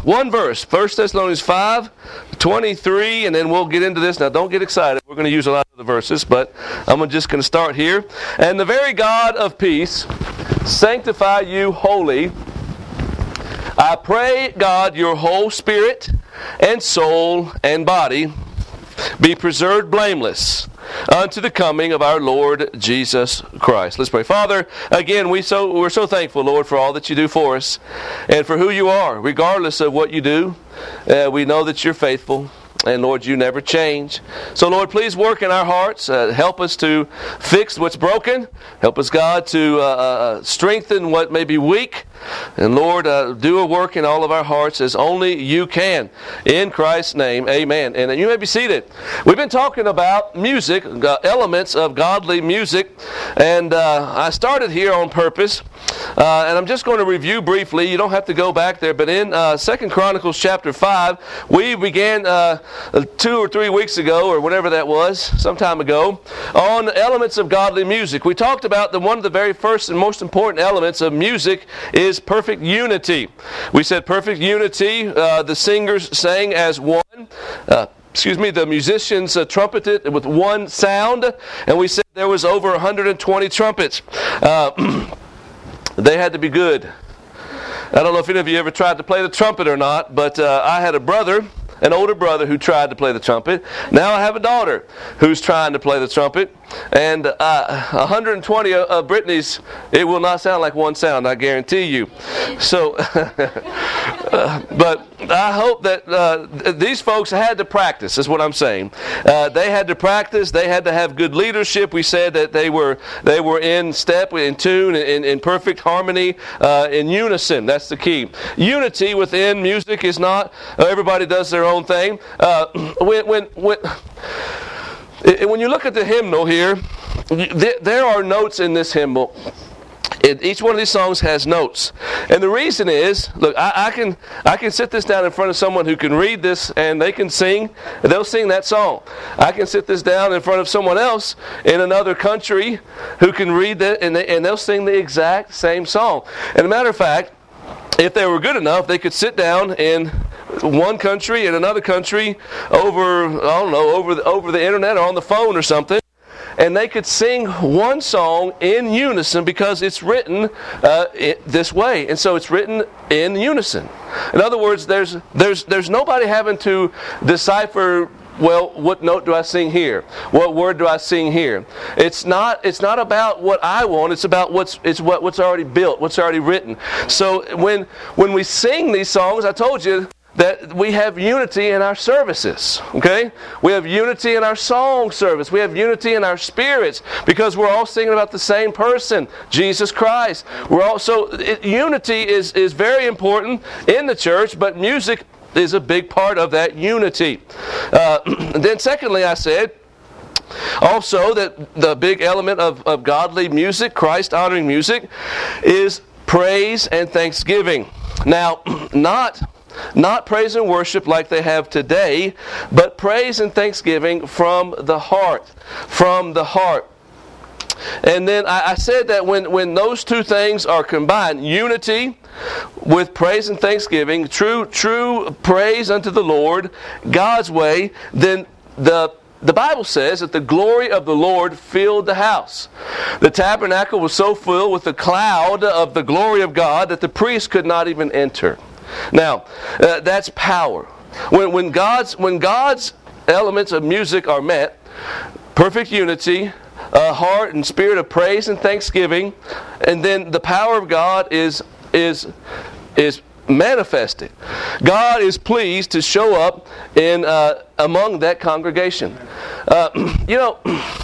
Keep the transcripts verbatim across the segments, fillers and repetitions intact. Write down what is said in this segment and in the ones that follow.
one verse, First Thessalonians five, twenty-three, and then we'll get into this. Now, don't get excited. We're going to use a lot of the verses, but I'm just going to start here. And the very God of peace sanctify you wholly. I pray, God, your whole spirit and soul and body be preserved blameless unto the coming of our Lord Jesus Christ. Let's pray. Father, again, we so, we're so thankful, Lord, for all that you do for us and for who you are, regardless of what you do. Uh, we know that you're faithful. And Lord, you never change. So Lord, please work in our hearts. Uh, help us to fix what's broken. Help us, God, to uh, uh, strengthen what may be weak. And Lord, uh, do a work in all of our hearts as only you can. In Christ's name, amen. And you may be seated. We've been talking about music, uh, elements of godly music. And uh, I started here on purpose. Uh, and I'm just going to review briefly. You don't have to go back there. But in uh, Second Chronicles chapter five, we began uh, two or three weeks ago, or whatever that was, some time ago, on elements of godly music. We talked about the one of the very first and most important elements of music is perfect unity. We said perfect unity. Uh, the singers sang as one. Uh, excuse me, the musicians uh, trumpeted with one sound. And we said there was over one hundred twenty trumpets. Uh, they had to be good. I don't know if any of you ever tried to play the trumpet or not, but uh, I had a brother, an older brother, who tried to play the trumpet. Now I have a daughter who's trying to play the trumpet. And uh, one hundred twenty of Brittany's, it will not sound like one sound, I guarantee you. So, uh, but I hope that uh, these folks had to practice, is what I'm saying. Uh, they had to practice. They had to have good leadership. We said that they were they were in step, in tune, in, in perfect harmony, uh, in unison. That's the key. Unity within music is not uh, everybody does their own thing. Uh, when when when. When you look at the hymnal here, there are notes in this hymnal. Each one of these songs has notes. And the reason is, look, I, I can I can sit this down in front of someone who can read this and they can sing, and they'll sing that song. I can sit this down in front of someone else in another country who can read that, and, they, and they'll sing the exact same song. And as a matter of fact, if they were good enough, they could sit down in one country and another country over, I don't know, over the, over the internet or on the phone or something, and they could sing one song in unison because it's written uh, it, this way. And so it's written in unison. In other words, there's there's there's nobody having to decipher, well, what note do I sing here? What word do I sing here? It's not it's not about what I want, it's about what's it's what, what's already built, what's already written. So when when we sing these songs, I told you that we have unity in our services, okay? We have unity in our song service. We have unity in our spirits because we're all singing about the same person, Jesus Christ. We're all, so it, unity is, is very important in the church, but music is a big part of that unity. Uh, then secondly, I said, also that the big element of, of godly music, Christ-honoring music, is praise and thanksgiving. Now, not... Not praise and worship like they have today, but praise and thanksgiving from the heart. From the heart. And then I, I said that when, when those two things are combined, unity with praise and thanksgiving, true true praise unto the Lord, God's way, then the The Bible says that the glory of the Lord filled the house. The tabernacle was so filled with the cloud of the glory of God that the priest could not even enter. Now, uh, that's power. When, when God's when God's elements of music are met, perfect unity, a heart and spirit of praise and thanksgiving, and then the power of God is is is manifested. God is pleased to show up in uh, among that congregation. Uh, you know,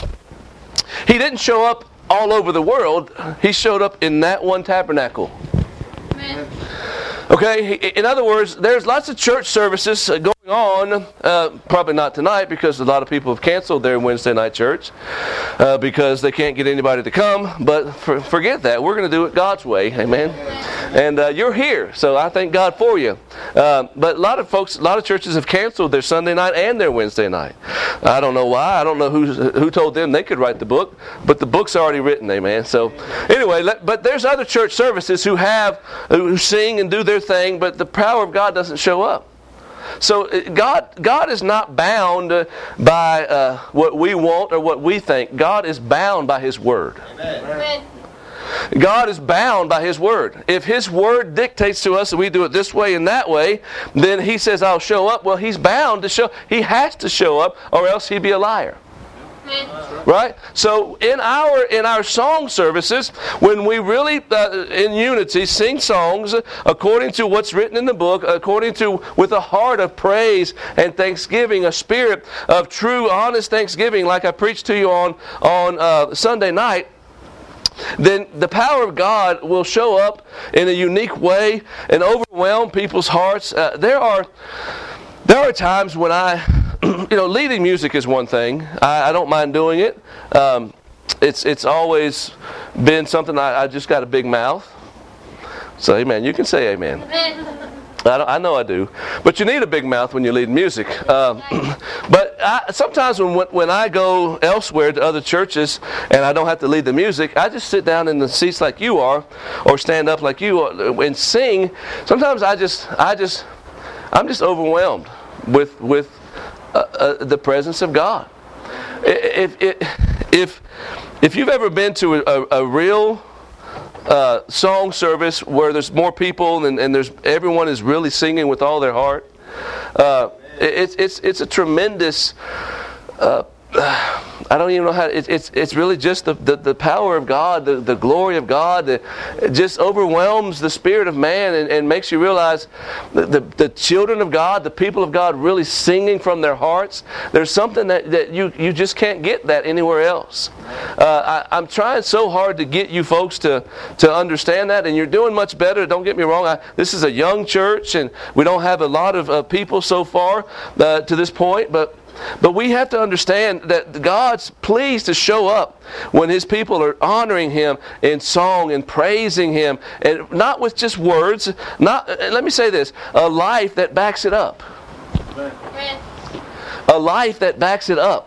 He didn't show up all over the world. He showed up in that one tabernacle. Amen. Okay, in other words, there's lots of church services going on, uh, probably not tonight because a lot of people have canceled their Wednesday night church uh, because they can't get anybody to come. But for, forget that. We're going to do it God's way. Amen. And uh, you're here, so I thank God for you. Uh, but a lot of folks, a lot of churches have canceled their Sunday night and their Wednesday night. I don't know why. I don't know who who told them they could write the book, but the book's already written. Amen. So anyway, let, but there's other church services who have who sing and do their thing, but the power of God doesn't show up. So God, God is not bound by uh, what we want or what we think. God is bound by His Word. Amen. God is bound by His Word. If His Word dictates to us that we do it this way and that way, then He says, I'll show up. Well, He's bound to show. He has to show up or else He'd be a liar. Right? So in our in our song services, when we really uh, in unity sing songs according to what's written in the book, according to with a heart of praise and thanksgiving, a spirit of true, honest thanksgiving, like I preached to you on on uh, Sunday night, then the power of God will show up in a unique way and overwhelm people's hearts. Uh, there are there are times when I. You know, leading music is one thing. I, I don't mind doing it. Um, it's it's always been something I, I just got a big mouth. So, amen. You can say amen. I, don't, I know I do. But you need a big mouth when you lead music. Um, but I, sometimes when when I go elsewhere to other churches and I don't have to lead the music, I just sit down in the seats like you are, or stand up like you are and sing. Sometimes I just I just I'm just overwhelmed with with. Uh, uh, the presence of God. If if if, if you've ever been to a, a real uh, song service where there's more people and, and there's everyone is really singing with all their heart, uh, it's it's it's a tremendous. Uh, I don't even know how. It, it's it's really just the, the, the power of God, the, the glory of God, that just overwhelms the spirit of man and, and makes you realize the, the the children of God, the people of God, really singing from their hearts. There's something that, that you you just can't get that anywhere else. Uh, I, I'm trying so hard to get you folks to to understand that, and you're doing much better. Don't get me wrong. I, this is a young church, and we don't have a lot of uh, people so far uh, to this point, but. But we have to understand that God's pleased to show up when His people are honoring Him in song and praising Him, and not with just words. Not. Let me say this: a life that backs it up. A life that backs it up.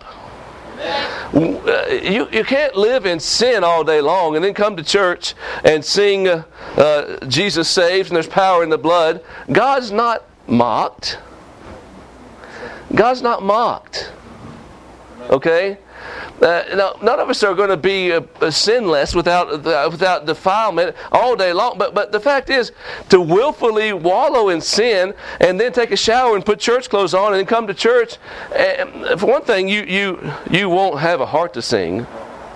You you can't live in sin all day long and then come to church and sing uh, uh, Jesus saves and there's power in the blood. God's not mocked. God's not mocked. Okay? Uh, now, none of us are going to be uh, sinless without uh, without defilement all day long. But but the fact is, to willfully wallow in sin and then take a shower and put church clothes on and then come to church, uh, for one thing, you you you won't have a heart to sing.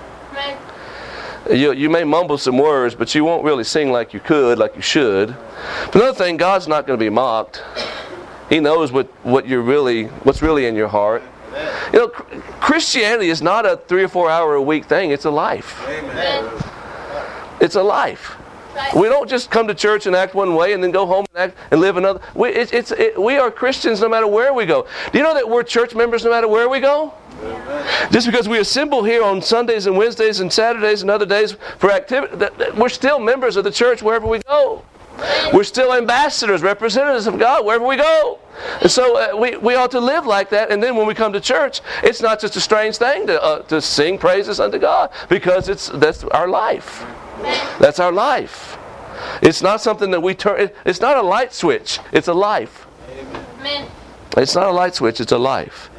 You you may mumble some words, but you won't really sing like you could, like you should. But another thing, God's not going to be mocked. He knows what, what you're really, what's really in your heart. You know, Christianity is not a three or four hour a week thing. It's a life. Amen. It's a life. We don't just come to church and act one way and then go home and act and live another. We, it, it's, it, we are Christians no matter where we go. Do you know that we're church members no matter where we go? Amen. Just because we assemble here on Sundays and Wednesdays and Saturdays and other days for activity, that, that we're still members of the church wherever we go. We're still ambassadors, representatives of God wherever we go. And so uh, we, we ought to live like that. And then when we come to church, it's not just a strange thing to uh, to sing praises unto God, because it's that's our life. That's our life. It's not something that we turn. It, it's not a light switch. It's a life. Amen. It's not a light switch. It's a life.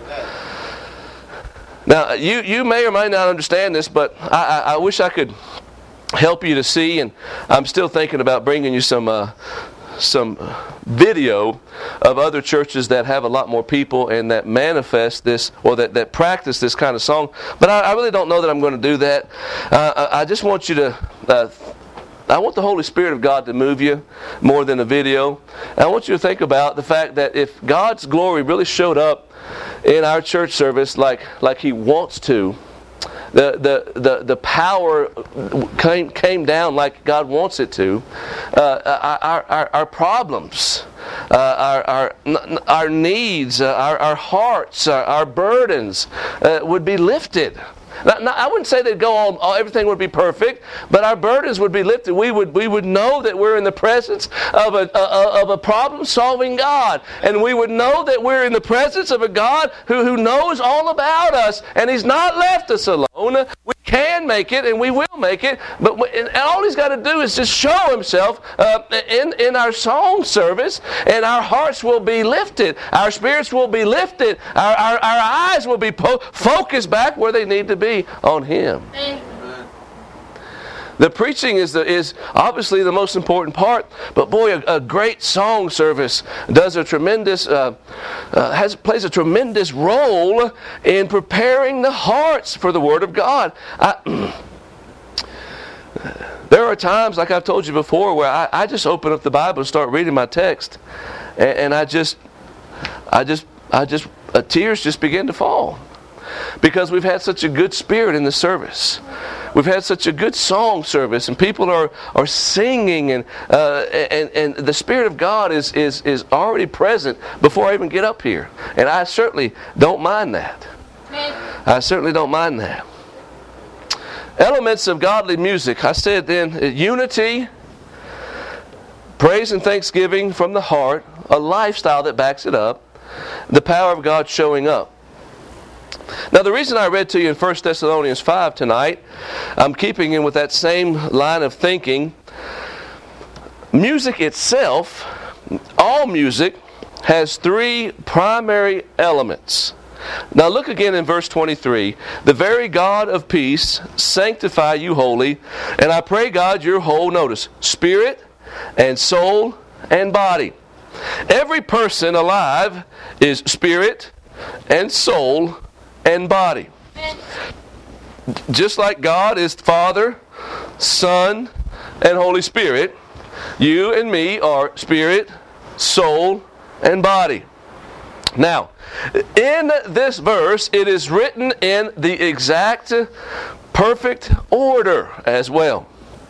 Now you you may or may not understand this, but I, I, I wish I could help you to see, and I'm still thinking about bringing you some uh, some video of other churches that have a lot more people and that manifest this, or that, that practice this kind of song. But I, I really don't know that I'm going to do that. Uh, I, I just want you to uh, I want the Holy Spirit of God to move you more than a video. And I want you to think about the fact that if God's glory really showed up in our church service like like He wants to, The, the the the power came came down like God wants it to. Uh, our, our our problems, uh, our, our, our needs, uh, our, our hearts, our, our burdens uh, would be lifted. Now, now, I wouldn't say they'd go all, all, everything would be perfect, but our burdens would be lifted. We would we would know that we're in the presence of a, a of a problem-solving God, and we would know that we're in the presence of a God who who knows all about us, and He's not left us alone. We can make it, and we will make it, but we, and all He's got to do is just show Himself uh, in in our song service, and our hearts will be lifted, our spirits will be lifted, our our, our eyes will be po- focused back where they need to be. On Him. Amen. The preaching is the, is obviously the most important part, but boy, a, a great song service does a tremendous uh, uh, has plays a tremendous role in preparing the hearts for the Word of God. I, there are times, like I've told you before, where I, I just open up the Bible and start reading my text, and, and I just, I just, I just, uh, tears just begin to fall. Because we've had such a good spirit in the service. We've had such a good song service, and people are, are singing, and, uh, and and the Spirit of God is, is, is already present before I even get up here. And I certainly don't mind that. I certainly don't mind that. Elements of godly music. I said then, unity, praise and thanksgiving from the heart, a lifestyle that backs it up, the power of God showing up. Now, the reason I read to you in First Thessalonians five tonight, I'm keeping in with that same line of thinking. Music itself, all music, has three primary elements. Now, look again in verse twenty-three. The very God of peace sanctify you wholly, and I pray God your whole, notice, spirit and soul and body. Every person alive is spirit and soul and body. Just like God is Father, Son, and Holy Spirit, you and me are spirit, soul, and body. Now, in this verse, it is written in the exact perfect order as well.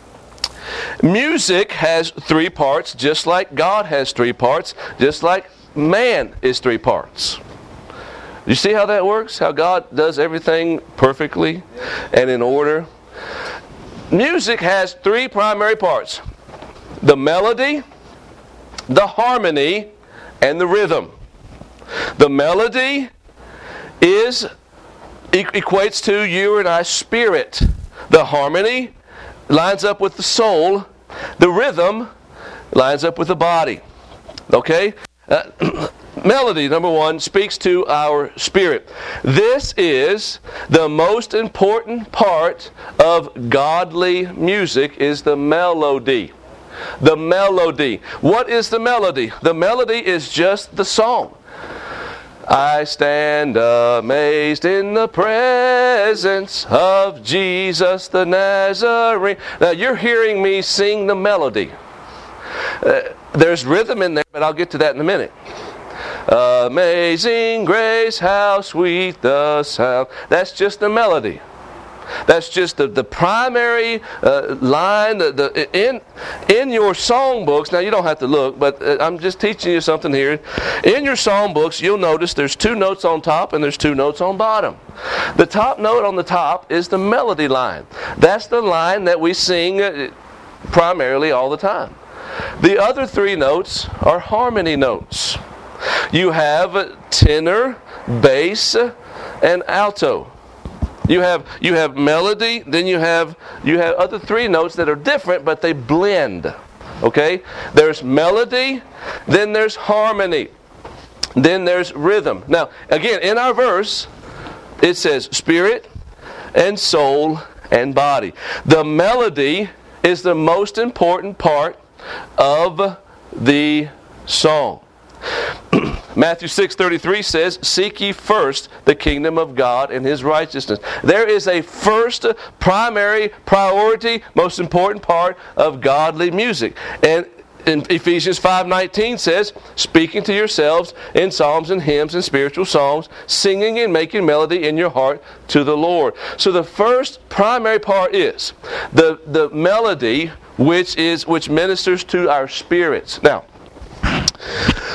Music has three parts, just like God has three parts, just like man is three parts. You see how that works? How God does everything perfectly and in order? Music has three primary parts. The melody, the harmony, and the rhythm. The melody is equates to you and I's spirit. The harmony lines up with the soul. The rhythm lines up with the body. Okay? Uh, Melody, number one, speaks to our spirit. This is the most important part of godly music, is the melody. The melody. What is the melody? The melody is just the song. I stand amazed in the presence of Jesus the Nazarene. Now you're hearing me sing the melody. Uh, there's rhythm in there, but I'll get to that in a minute. Amazing grace, how sweet the sound. That's just the melody. That's just the, the primary uh, line. The, the, in, in your songbooks, now you don't have to look, but uh, I'm just teaching you something here. In your songbooks, you'll notice there's two notes on top and there's two notes on bottom. The top note on the top is the melody line. That's the line that we sing uh, primarily all the time. The other three notes are harmony notes. You have tenor, bass, and alto. You have you have melody, then you have you have other three notes that are different, but they blend. Okay? There's melody, then there's harmony, then there's rhythm. Now, again, in our verse, it says spirit and soul and body. The melody is the most important part of the song. Matthew six thirty-three says, seek ye first the kingdom of God and His righteousness. There is a first primary priority, most important part of godly music. And in Ephesians five nineteen says, speaking to yourselves in psalms and hymns and spiritual songs, singing and making melody in your heart to the Lord. So the first primary part is the, the melody which is which ministers to our spirits. Now,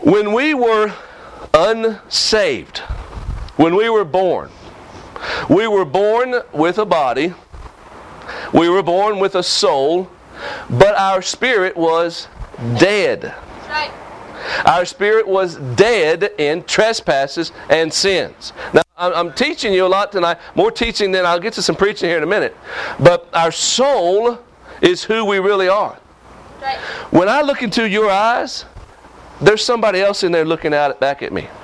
When we were unsaved, when we were born, we were born with a body, we were born with a soul, but our spirit was dead. Right. Our spirit was dead in trespasses and sins. Now, I'm teaching you a lot tonight, more teaching than I'll get to some preaching here in a minute. But our soul is who we really are. Right. When I look into your eyes, there's somebody else in there looking out back at me.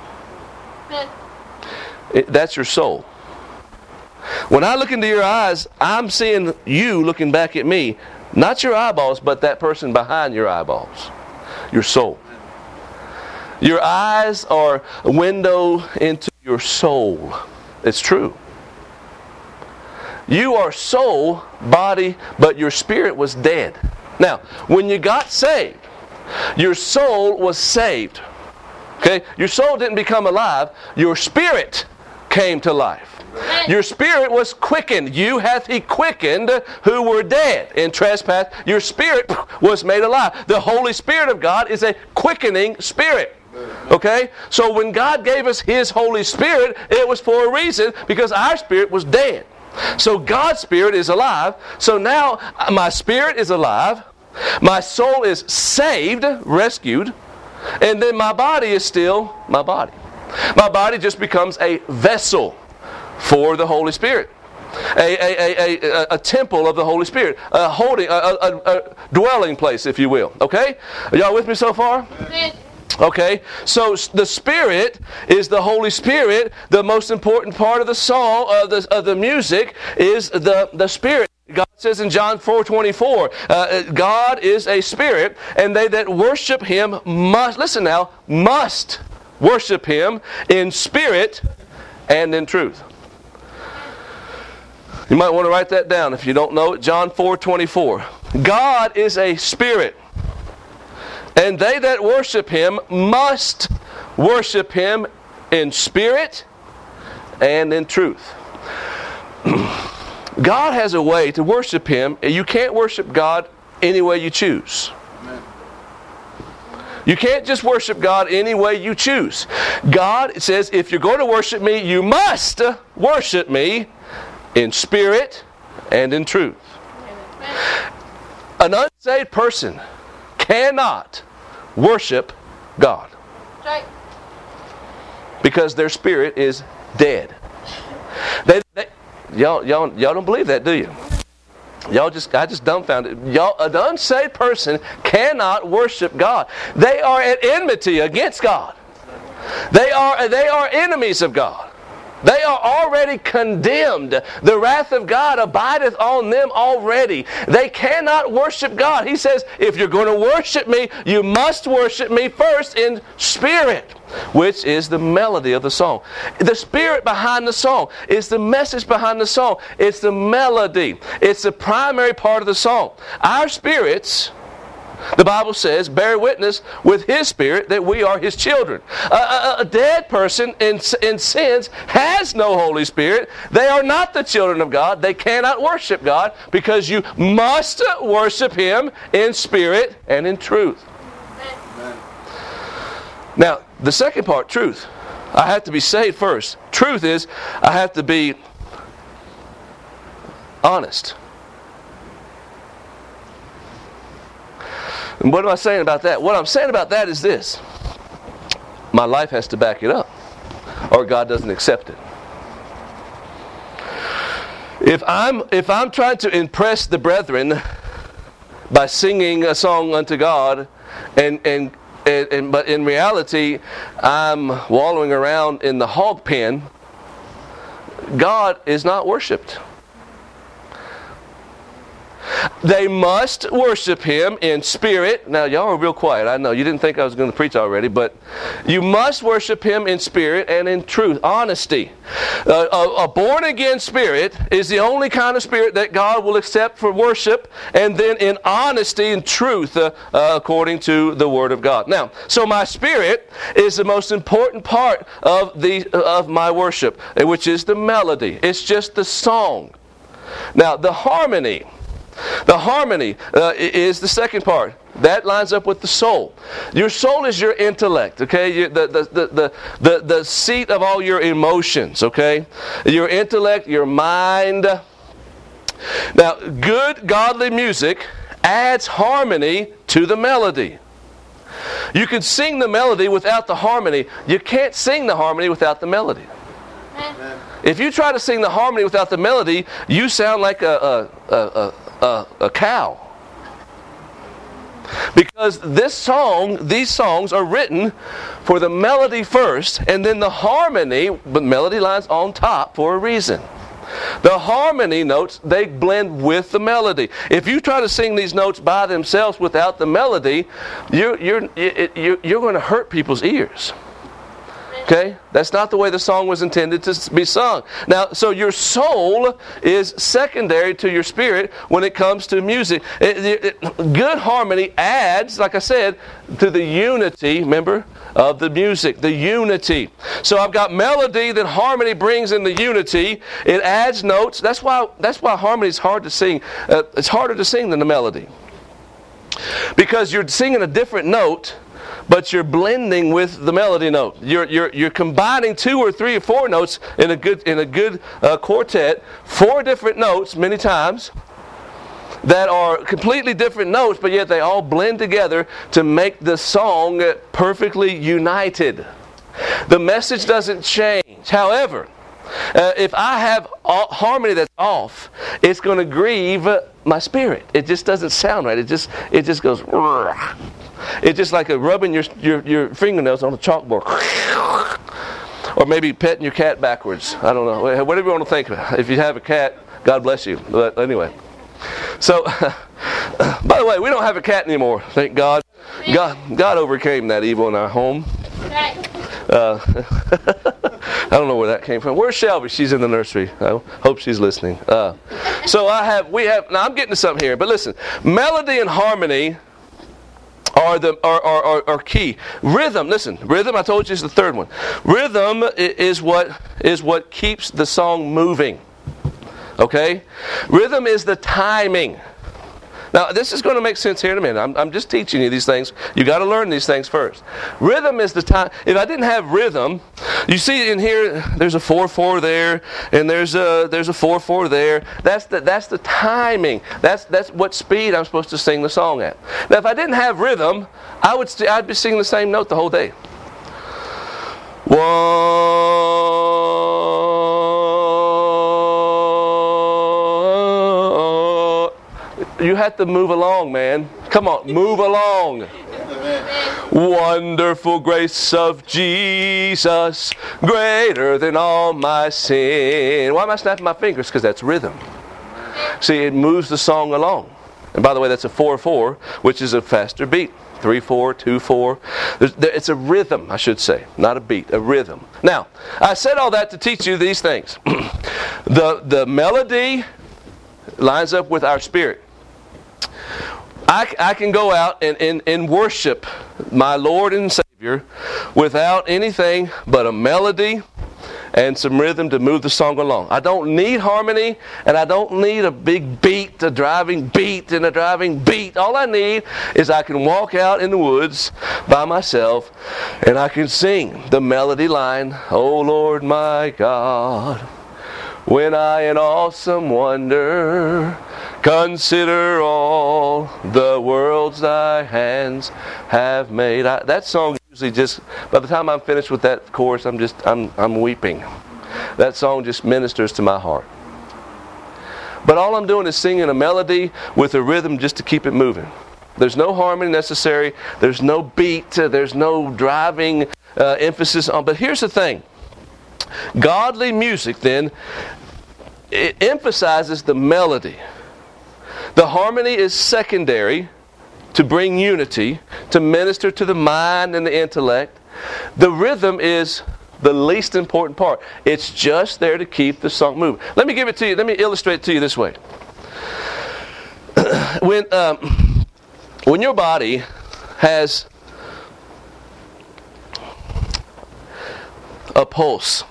It, that's your soul. When I look into your eyes, I'm seeing you looking back at me. Not your eyeballs, but that person behind your eyeballs. Your soul. Your eyes are a window into your soul. It's true. You are soul, body, but your spirit was dead. Now, when you got saved, your soul was saved. Okay? Your soul didn't become alive. Your spirit came to life. Your spirit was quickened. You hath he quickened who were dead in trespass. Your spirit was made alive. The Holy Spirit of God is a quickening spirit. Okay? So when God gave us His Holy Spirit, it was for a reason, because our spirit was dead. So God's spirit is alive. So now my spirit is alive. My soul is saved, rescued. And then my body is still my body. My body just becomes a vessel for the Holy Spirit. A, a, a, a, a temple of the Holy Spirit. A holding, a, a, a dwelling place, if you will. Okay? Are y'all with me so far? Okay, so the Spirit is the Holy Spirit. The most important part of the song, of the, of the music, is the, the Spirit. God says in John four twenty-four, uh, God is a Spirit, and they that worship Him must, listen now, must worship Him in spirit and in truth. You might want to write that down if you don't know it. John four twenty-four. God is a Spirit, and they that worship Him must worship Him in spirit and in truth. God has a way to worship Him. You can't worship God any way you choose. You can't just worship God any way you choose. God says, if you're going to worship me, you must worship me in spirit and in truth. An unsaved person cannot worship God. Right. Because their spirit is dead. They, they, y'all, y'all, y'all don't believe that, do you? Y'all just, I just dumbfounded. Y'all, an unsaved person cannot worship God. They are at enmity against God. They are, they are enemies of God. They are already condemned. The wrath of God abideth on them already. They cannot worship God. He says, if you're going to worship me, you must worship me first in spirit, which is the melody of the song. The spirit behind the song is the message behind the song. It's the melody. It's the primary part of the song. Our spirits, the Bible says, bear witness with His Spirit that we are His children. A, a, a dead person in, in sins has no Holy Spirit. They are not the children of God. They cannot worship God, because you must worship Him in spirit and in truth. Amen. Now, the second part, truth. I have to be saved first. Truth is, I have to be honest. And what am I saying about that? What I'm saying about that is this. My life has to back it up, or God doesn't accept it. If I'm if I'm trying to impress the brethren by singing a song unto God, and and, and, and but in reality I'm wallowing around in the hog pen, God is not worshipped. They must worship Him in spirit. Now, y'all are real quiet. I know. You didn't think I was going to preach already, but you must worship Him in spirit and in truth. Honesty. Uh, a, a born-again spirit is the only kind of spirit that God will accept for worship, and then in honesty and truth, uh, uh, according to the Word of God. Now, so my spirit is the most important part of the of my worship, which is the melody. It's just the song. Now, the harmony. The harmony uh, is the second part. That lines up with the soul. Your soul is your intellect, okay? You, the, the, the, the, the, the seat of all your emotions, okay? Your intellect, your mind. Now, good, godly music adds harmony to the melody. You can sing the melody without the harmony. You can't sing the harmony without the melody. Amen. If you try to sing the harmony without the melody, you sound like a, a, a, a, a cow. Because this song, these songs are written for the melody first, and then the harmony, but melody lines on top for a reason. The harmony notes, they blend with the melody. If you try to sing these notes by themselves without the melody, you're, you're, you're, you're going to hurt people's ears. Okay? That's not the way the song was intended to be sung. Now, so your soul is secondary to your spirit when it comes to music. It, it, it, good harmony adds, like I said, to the unity, remember, of the music. The unity. So I've got melody that harmony brings in the unity. It adds notes. That's why, that's why harmony is hard to sing. Uh, it's harder to sing than the melody. Because you're singing a different note, but you're blending with the melody note. You're you're you're combining two or three or four notes in a good in a good uh, quartet, four different notes many times that are completely different notes, but yet they all blend together to make the song perfectly united. The message doesn't change. However, uh, if I have all, harmony that's off, it's going to grieve my spirit. It just doesn't sound right. It just it just goes. It's just like a rubbing your, your your fingernails on a chalkboard. Or maybe petting your cat backwards. I don't know. Whatever you want to think about. If you have a cat, God bless you. But anyway. So, by the way, we don't have a cat anymore. Thank God. God, God overcame that evil in our home. Uh, I don't know where that came from. Where's Shelby? She's in the nursery. I hope she's listening. Uh, so I have, we have, now I'm getting to something here, but listen. Melody and harmony are the are, are, are, are key. Rhythm, listen, rhythm, I told you, is the third one. Rhythm is what is what keeps the song moving. Okay? Rhythm is the timing. Now, this is going to make sense here in a minute. I'm, I'm just teaching you these things. You got to learn these things first. Rhythm is the time. If I didn't have rhythm, you see in here, there's a four four there, and there's a there's a four four there. That's the that's the timing. That's that's what speed I'm supposed to sing the song at. Now, if I didn't have rhythm, I would st- I'd be singing the same note the whole day. One. You have to move along, man. Come on, move along. Amen. Wonderful grace of Jesus, greater than all my sin. Why am I snapping my fingers? Because that's rhythm. See, it moves the song along. And by the way, that's a four four, which is a faster beat. three four, two four. It's a rhythm, I should say. Not a beat, a rhythm. Now, I said all that to teach you these things. the, the melody lines up with our spirit. I, I can go out and, and, and worship my Lord and Savior without anything but a melody and some rhythm to move the song along. I don't need harmony, and I don't need a big beat, a driving beat and a driving beat. All I need is I can walk out in the woods by myself and I can sing the melody line, "Oh Lord my God, when I in awesome wonder consider all the worlds thy hands have made." I, that song usually just, by the time I'm finished with that chorus, I'm just, I'm, I'm weeping. That song just ministers to my heart. But all I'm doing is singing a melody with a rhythm just to keep it moving. There's no harmony necessary. There's no beat. There's no driving uh, emphasis on. But here's the thing. Godly music, then, it emphasizes the melody. The harmony is secondary to bring unity, to minister to the mind and the intellect. The rhythm is the least important part. It's just there to keep the song moving. Let me give it to you. Let me illustrate it to you this way. when um, when your body has a pulse,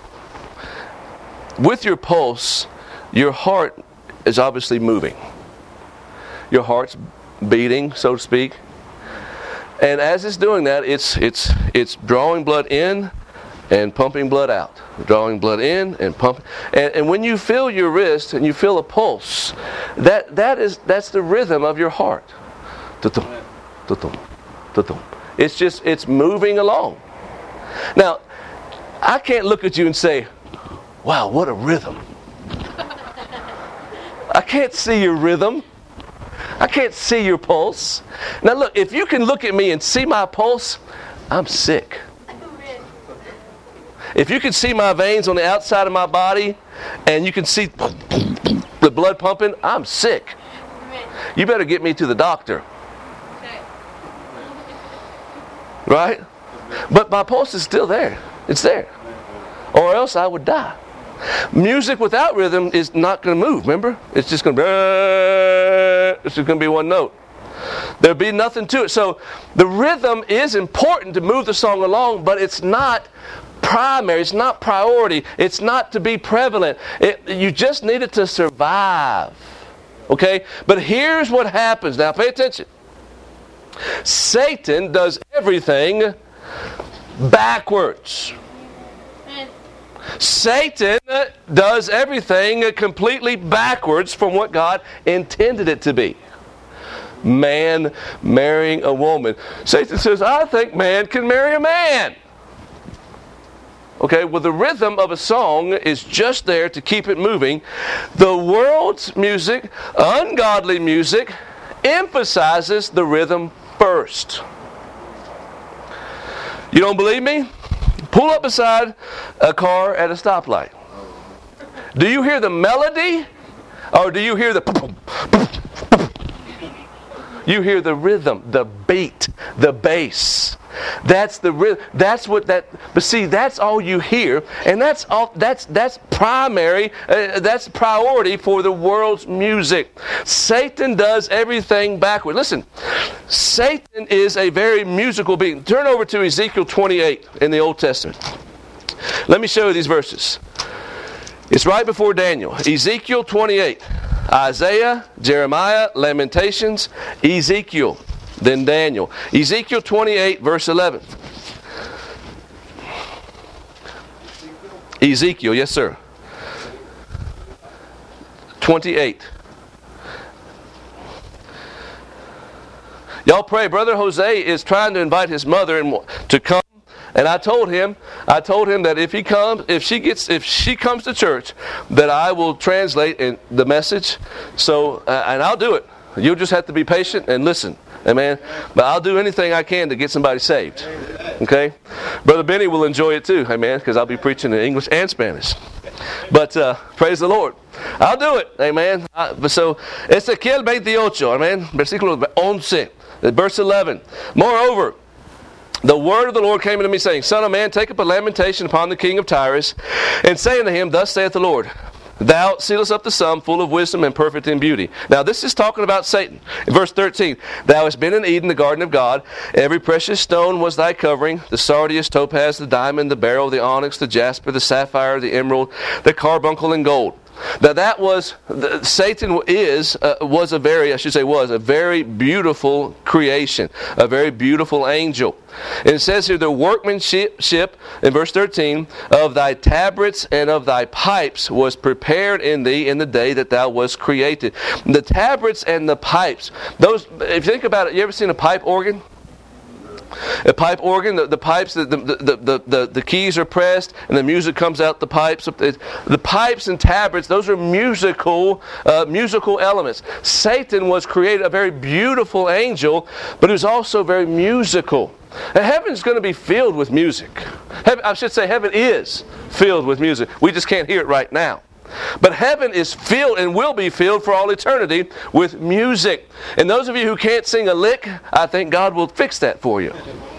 with your pulse, your heart is obviously moving. Your heart's beating, so to speak. And as it's doing that, it's it's it's drawing blood in and pumping blood out. Drawing blood in and pumping. And, and when you feel your wrist and you feel a pulse, that that is that's the rhythm of your heart. Da-dum, da-dum, da-dum. It's just it's moving along. Now, I can't look at you and say, "Wow, what a rhythm." I can't see your rhythm. I can't see your pulse. Now look, if you can look at me and see my pulse, I'm sick. If you can see my veins on the outside of my body and you can see the blood pumping, I'm sick. You better get me to the doctor. Right? But my pulse is still there. It's there. Or else I would die. Music without rhythm is not going to move, remember? It's just going to be, uh, it's just going to be one note. There'll be nothing to it. So the rhythm is important to move the song along, but it's not primary. It's not priority. It's not to be prevalent. It, you just need it to survive. Okay? But here's what happens. Now pay attention. Satan does everything backwards. Satan does everything completely backwards from what God intended it to be. Man marrying a woman. Satan says, I think man can marry a man. Okay, well the rhythm of a song is just there to keep it moving. The world's music, ungodly music, emphasizes the rhythm first. You don't believe me? Pull up beside a car at a stoplight. Do you hear the melody? Or do you hear the... You hear the rhythm, the beat, the bass. That's the rhythm. That's what that... But see, that's all you hear. And that's all. That's that's primary. Uh, that's priority for the world's music. Satan does everything backward. Listen, Satan is a very musical being. Turn over to Ezekiel twenty-eight in the Old Testament. Let me show you these verses. It's right before Daniel. Ezekiel twenty-eight. Isaiah, Jeremiah, Lamentations, Ezekiel, then Daniel. Ezekiel twenty-eight, verse eleven. Ezekiel, yes sir. twenty-eight. Y'all pray. Brother Jose is trying to invite his mother to come. And I told him, I told him that if he comes, if she gets, if she comes to church, that I will translate in the message. So, uh, and I'll do it. You'll just have to be patient and listen, amen. But I'll do anything I can to get somebody saved. Okay, Brother Benny will enjoy it too, amen, because I'll be preaching in English and Spanish. But uh, praise the Lord, I'll do it, amen. I, so Ezequiel twenty-eight, amen, versículo once, verse eleven. Moreover, the word of the Lord came unto me, saying, Son of man, take up a lamentation upon the king of Tyrus, and say unto him, Thus saith the Lord, Thou sealest up the sum, full of wisdom and perfect in beauty. Now this is talking about Satan. In verse thirteen, Thou hast been in Eden, the garden of God. Every precious stone was thy covering, the sardius, topaz, the diamond, the beryl, the onyx, the jasper, the sapphire, the emerald, the carbuncle, and gold. Now that was, the, Satan is, uh, was a very, I should say was, a very beautiful creation. A very beautiful angel. And it says here, the workmanship, in verse thirteen, of thy tabrets and of thy pipes was prepared in thee in the day that thou wast created. The tabrets and the pipes, those, if you think about it, you ever seen a pipe organ? A pipe organ, the, the pipes, the, the, the, the, the keys are pressed and the music comes out the pipes. The pipes and tabrets, those are musical uh, musical elements. Satan was created a very beautiful angel, but he was also very musical. And heaven's going to be filled with music. Heaven, I should say heaven is filled with music. We just can't hear it right now. But heaven is filled and will be filled for all eternity with music. And those of you who can't sing a lick, I think God will fix that for you.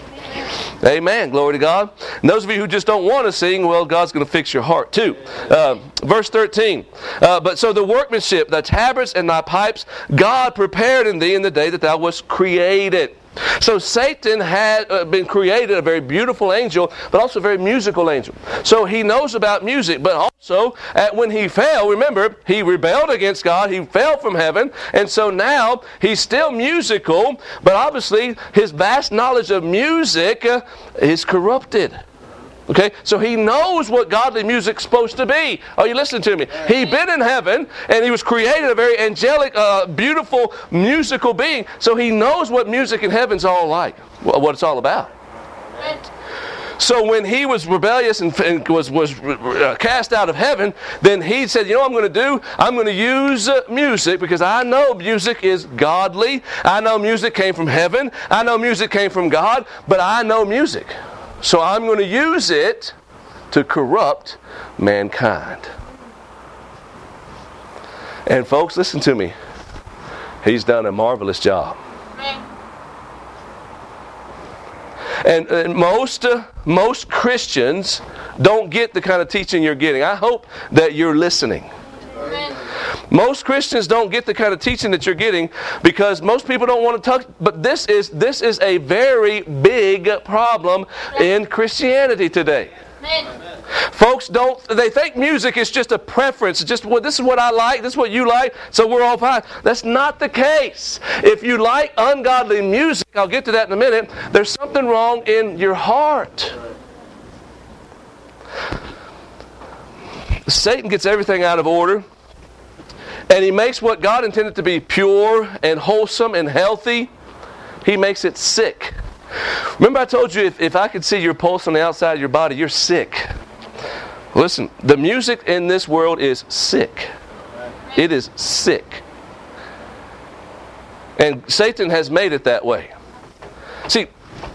Amen. Glory to God. And those of you who just don't want to sing, well, God's going to fix your heart too. Uh, verse thirteen. Uh, but so the workmanship, the tabrets and thy pipes, God prepared in thee in the day that thou wast created. So Satan had uh, been created a very beautiful angel, but also a very musical angel. So he knows about music, but also uh, when he fell, remember, he rebelled against God, he fell from heaven, and so now he's still musical, but obviously his vast knowledge of music uh, is corrupted. Okay, so he knows what godly music's supposed to be. Are you listening to me? He'd been in heaven, and he was created a very angelic, uh, beautiful, musical being. So he knows what music in heaven's all like, what it's all about. So when he was rebellious and, and was, was uh, cast out of heaven, then he said, you know what I'm going to do? I'm going to use uh, music because I know music is godly. I know music came from heaven. I know music came from God, but I know music. So I'm going to use it to corrupt mankind. And folks, listen to me. He's done a marvelous job. And, and most uh, most Christians don't get the kind of teaching you're getting. I hope that you're listening. Amen. Most Christians don't get the kind of teaching that you're getting because most people don't want to talk. But this is this is a very big problem in Christianity today. Amen. Folks don't, they think music is just a preference. It's just, well, this is what I like, this is what you like, so we're all fine. That's not the case. If you like ungodly music, I'll get to that in a minute, there's something wrong in your heart. Satan gets everything out of order, and he makes what God intended to be pure and wholesome and healthy, he makes it sick. Remember I told you if, if I could see your pulse on the outside of your body, you're sick. Listen, the music in this world is sick. It is sick. And Satan has made it that way. See,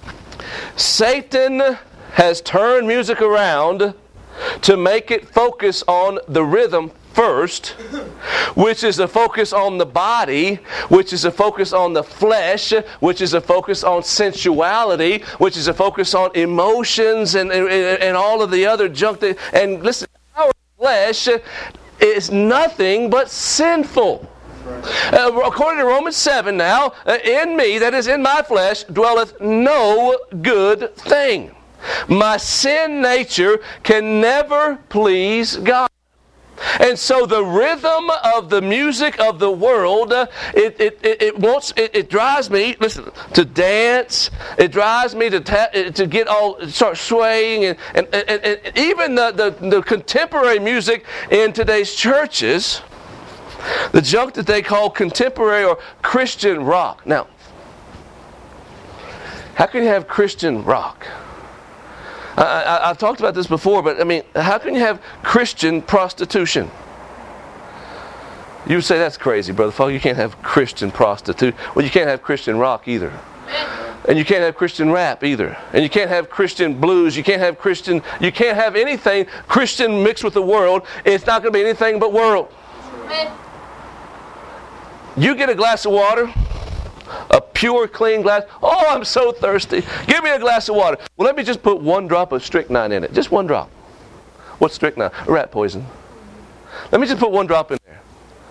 Satan has turned music around to make it focus on the rhythm first, which is a focus on the body, which is a focus on the flesh, which is a focus on sensuality, which is a focus on emotions and, and, and all of the other junk. That, and listen, our flesh is nothing but sinful. Uh, according to Romans seven now, uh, in me, that is in my flesh, dwelleth no good thing. My sin nature can never please God. And so the rhythm of the music of the world, uh, it, it, it, it wants, it, it drives me, listen, to dance. It drives me to ta- to get all, start swaying. And, and, and, and even the, the, the contemporary music in today's churches, the junk that they call contemporary or Christian rock. Now, how can you have Christian rock? I, I, I've talked about this before, but I mean, how can you have Christian prostitution? You would say that's crazy, Brother Falk. You can't have Christian prostitute. Well, you can't have Christian rock either. And you can't have Christian rap either. And you can't have Christian blues. You can't have Christian, you can't have anything Christian mixed with the world. It's not going to be anything but world. You get a glass of water, a pure, clean glass. Oh, I'm so thirsty. Give me a glass of water. Well, let me just put one drop of strychnine in it. Just one drop. What's strychnine? Rat poison. Let me just put one drop in there.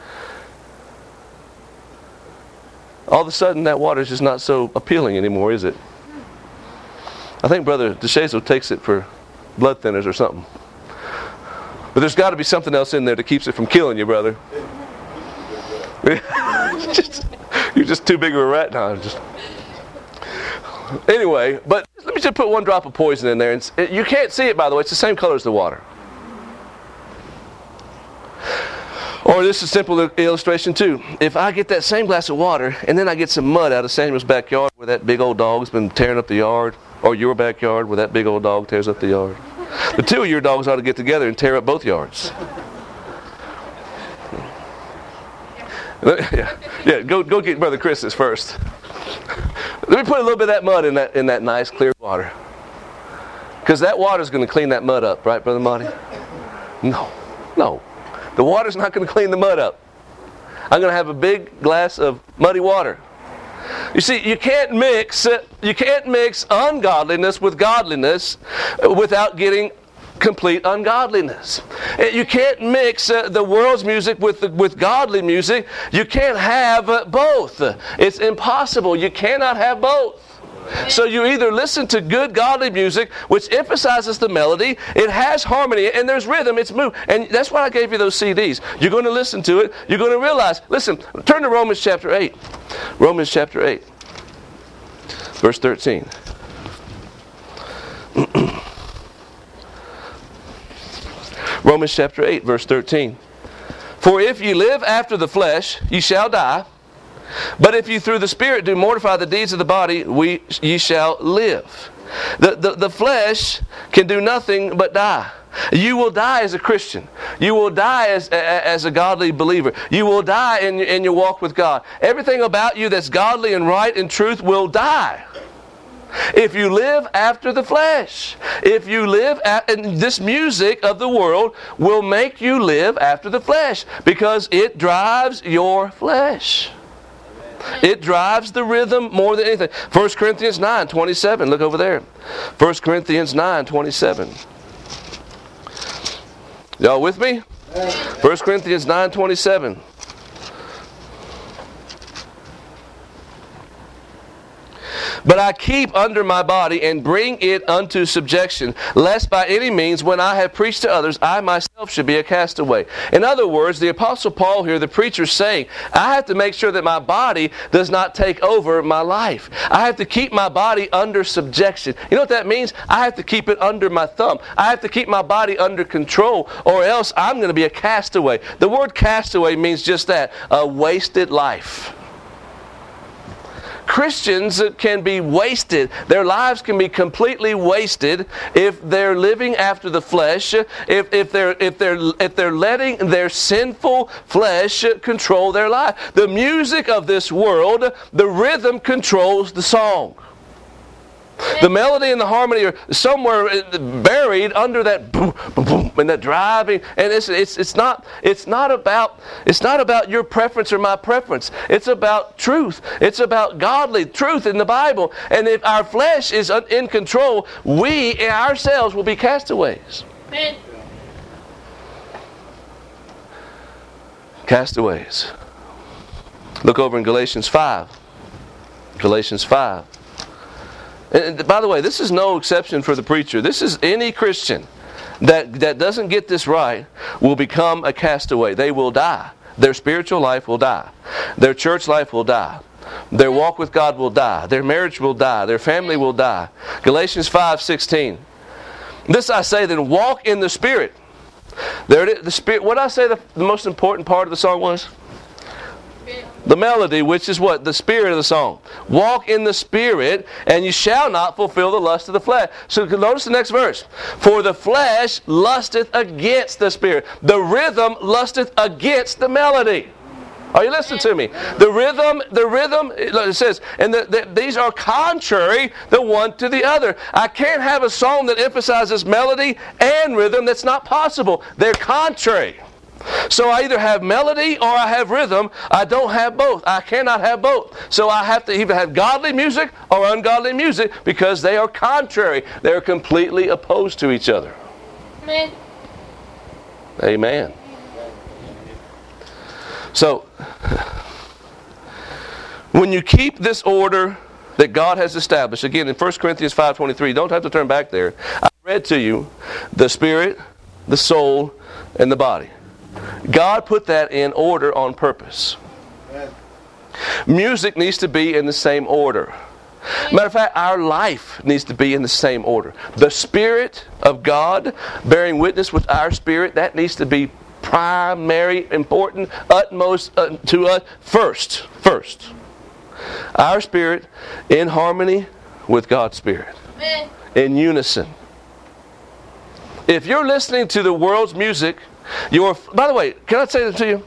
All of a sudden, that water is just not so appealing anymore, is it? I think Brother DeShazo takes it for blood thinners or something. But there's got to be something else in there that keeps it from killing you, brother. just, you're just too big of a rat now. Just anyway, but let me just put one drop of poison in there. And you can't see it, by the way. It's the same color as the water. Or this is a simple illustration too. If I get that same glass of water and then I get some mud out of Samuel's backyard where that big old dog's been tearing up the yard, or your backyard where that big old dog tears up the yard, the two of your dogs ought to get together and tear up both yards. Yeah, yeah. Go, go get Brother Chris's first. Let me put a little bit of that mud in that in that nice clear water, because that water is going to clean that mud up, right, Brother Marty? No, no. The water's not going to clean the mud up. I'm going to have a big glass of muddy water. You see, you can't mix you can't mix ungodliness with godliness without getting complete ungodliness. You can't mix uh, the world's music with the, with godly music. You can't have uh, both. It's impossible. You cannot have both. So you either listen to good godly music, which emphasizes the melody, it has harmony, and there's rhythm, it's move. And that's why I gave you those C Ds. You're going to listen to it. You're going to realize, listen, turn to Romans chapter eight. Romans chapter eight, verse thirteen. Romans chapter eight, verse thirteen. For if ye live after the flesh, ye shall die. But if you through the Spirit do mortify the deeds of the body, we ye shall live. The, the, the flesh can do nothing but die. You will die as a Christian. You will die as, as a godly believer. You will die in, in your walk with God. Everything about you that's godly and right and truth will die. If you live after the flesh, if you live at, and this music of the world will make you live after the flesh because it drives your flesh. It drives the rhythm more than anything. First Corinthians nine twenty-seven. Look over there. First Corinthians nine twenty-seven. Y'all with me? First Corinthians nine twenty-seven. But I keep under my body and bring it unto subjection, lest by any means, when I have preached to others, I myself should be a castaway. In other words, the Apostle Paul here, the preacher, is saying, I have to make sure that my body does not take over my life. I have to keep my body under subjection. You know what that means? I have to keep it under my thumb. I have to keep my body under control, or else I'm going to be a castaway. The word castaway means just that, a wasted life. Christians can be wasted. Their lives can be completely wasted if they're living after the flesh, if, if, they're, if, they're, if they're letting their sinful flesh control their life. The music of this world, the rhythm controls the song. The melody and the harmony are somewhere buried under that boom, boom, boom, and that driving. And it's it's it's not it's not about it's not about your preference or my preference. It's about truth. It's about godly truth in the Bible. And if our flesh is in control, we ourselves will be castaways. Amen. Castaways. Look over in Galatians five. Galatians five. And by the way, this is no exception for the preacher. This is any Christian that, that doesn't get this right will become a castaway. They will die. Their spiritual life will die. Their church life will die. Their walk with God will die. Their marriage will die. Their family will die. Galatians five sixteen. This I say then, walk in the Spirit. There it is. The Spirit. What did I say the, the most important part of the song was? The melody, which is what? The spirit of the song. Walk in the Spirit, and you shall not fulfill the lust of the flesh. So notice the next verse. For the flesh lusteth against the Spirit. The rhythm lusteth against the melody. Are you listening to me? The rhythm, the rhythm, it says, and the, the, these are contrary the one to the other. I can't have a song that emphasizes melody and rhythm. That's not possible. They're contrary. So I either have melody or I have rhythm. I don't have both. I cannot have both. So I have to either have godly music or ungodly music because they are contrary. They are completely opposed to each other. Amen. Amen. So, when you keep this order that God has established, again in First Corinthians five twenty-three, you don't have to turn back there. I read to you the spirit, the soul, and the body. God put that in order on purpose. Amen. Music needs to be in the same order. Matter of fact, our life needs to be in the same order. The Spirit of God bearing witness with our spirit, that needs to be primary, important, utmost uh, to us first. First. Our spirit in harmony with God's Spirit. Amen. In unison. If you're listening to the world's music, you're, by the way, can I say this to you?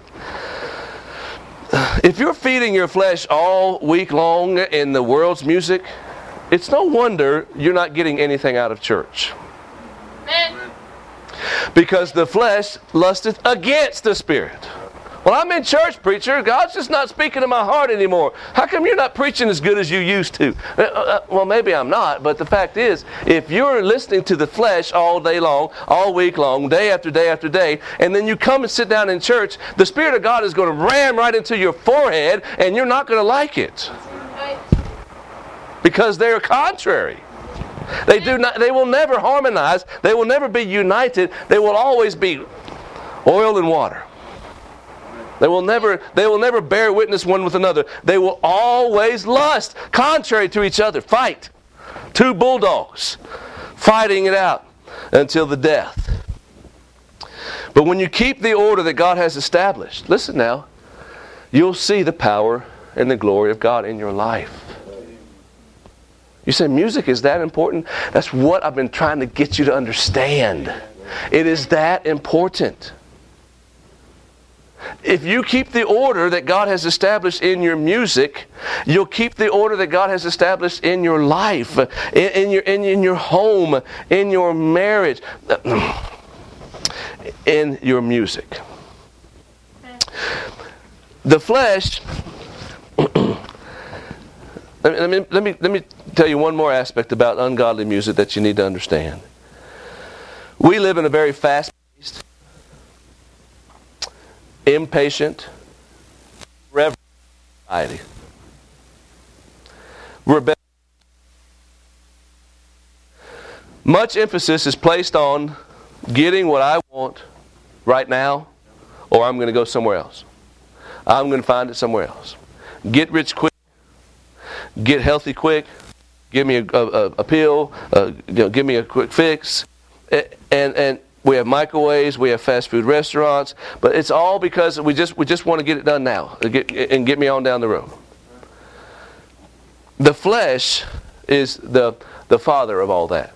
If you're feeding your flesh all week long in the world's music, it's no wonder you're not getting anything out of church. Amen. Because the flesh lusteth against the Spirit. Well, I'm in church, preacher. God's just not speaking to my heart anymore. How come you're not preaching as good as you used to? Uh, uh, well, maybe I'm not, but the fact is, if you're listening to the flesh all day long, all week long, day after day after day, and then you come and sit down in church, the Spirit of God is going to ram right into your forehead, and you're not going to like it. Because they're contrary. They do not. They will never harmonize. They will never be united. They will always be oil and water. They will never, they will never bear witness one with another. They will always lust, contrary to each other. Fight. Two bulldogs fighting it out until the death. But when you keep the order that God has established, listen now, you'll see the power and the glory of God in your life. You say, music is that important? That's what I've been trying to get you to understand. It is that important. If you keep the order that God has established in your music, you'll keep the order that God has established in your life, in, in your in, in your home, in your marriage, in your music. The flesh. let, me, let me let me tell you one more aspect about ungodly music that you need to understand. We live in a very fast-paced, impatient, reverent society. Rebellion. Much emphasis is placed on getting what I want right now, or I'm going to go somewhere else. I'm going to find it somewhere else. Get rich quick. Get healthy quick. Give me a, a, a pill. Uh, you know, give me a quick fix. And and we have microwaves. We have fast food restaurants. But it's all because we just we just want to get it done now and get, and get me on down the road. The flesh is the the father of all that.